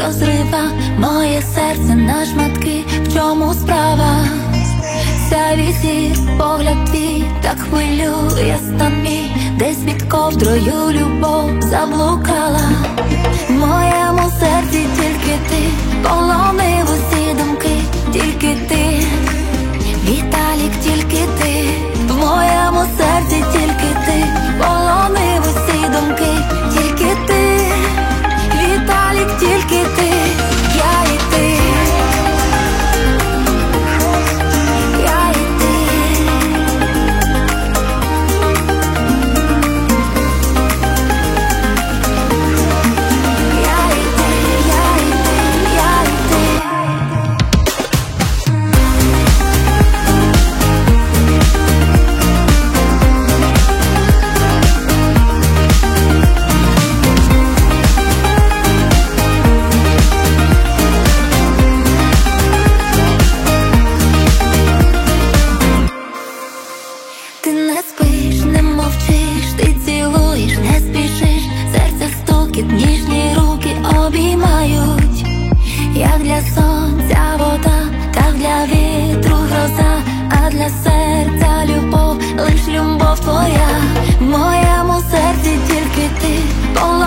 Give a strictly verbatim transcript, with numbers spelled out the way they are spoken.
розрива моє серце на шматки. В чому справа? Сяйві зір, погляд твій так хвилює стан мій. Десь під ковдрою любов заблукала. В моєму серці тільки ти, полонив усі думки. Тільки ти, Віталік, тільки ти. В моєму серці тільки ти, полонив усі думки. Тільки ти, Віталік, тільки ти. Я і ти, я і ти. Я і ти, я і ти, я і ти. Ти не спиш, не мовчиш, ти цілуєш, не спішиш. Серце стукіт, ніжні руки обіймають. Як для сонця вода, так для вітру гроза. А для серця любов, лиш любов твоя. В моєму серці тільки ти,